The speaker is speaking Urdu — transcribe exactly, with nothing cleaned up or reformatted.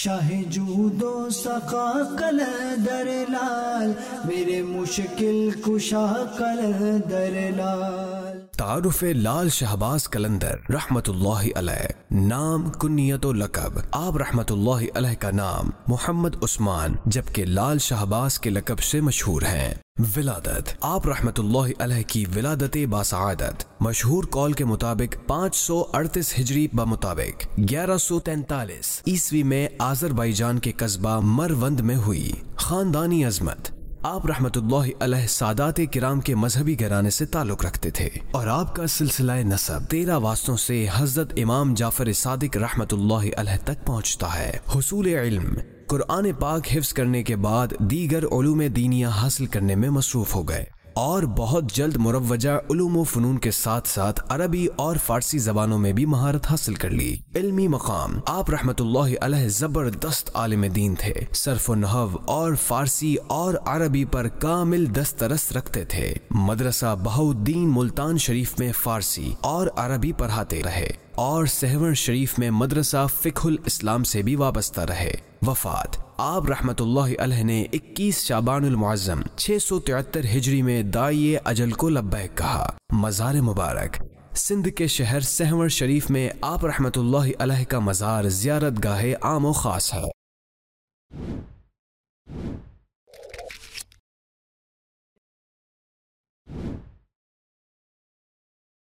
شاہ جود و سقا قلندر لال، میرے مشکل کشا قلندر لال۔ تعارف لال شہباز قلندر رحمت اللہ علیہ، نام، کنیت و لقب۔ آپ رحمت اللہ علیہ کا نام محمد عثمان جبکہ لال شہباز کے لقب سے مشہور ہیں۔ ولادت، آپ رحمت اللہ علیہ کی ولادت باسعادت مشہور قول کے مطابق پانچ سو اڑتیس ہجری بمطابق گیارہ سو تینتالیس عیسوی میں آذربائیجان کے قصبہ مروند میں ہوئی۔ خاندانی عظمت، آپ رحمت اللہ علیہ سادات کرام کے مذہبی گھرانے سے تعلق رکھتے تھے اور آپ کا سلسلہ نسب تیرہ واسطوں سے حضرت امام جعفر صادق رحمت اللہ علیہ تک پہنچتا ہے۔ حصول علم، قرآن پاک حفظ کرنے کے بعد دیگر علوم دینیہ حاصل کرنے میں مصروف ہو گئے اور بہت جلد مروجہ علوم و فنون کے ساتھ ساتھ عربی اور فارسی زبانوں میں بھی مہارت حاصل کر لی۔ علمی مقام، آپ رحمت اللہ علیہ زبردست عالم دین تھے، صرف و نحو اور فارسی اور عربی پر کامل دسترس رکھتے تھے۔ مدرسہ بہاؤالدین ملتان شریف میں فارسی اور عربی پڑھاتے رہے اور سہون شریف میں مدرسہ فقہ الاسلام سے بھی وابستہ رہے۔ وفات، آپ رحمت اللہ علیہ نے اکیس شعبان المعظم چھ سو تہتر ہجری میں داعی اجل کو لبیک کہا۔ مزار مبارک، سندھ کے شہر سہون شریف میں آپ رحمت اللہ علیہ کا مزار زیارت گاہ عام و خاص ہے۔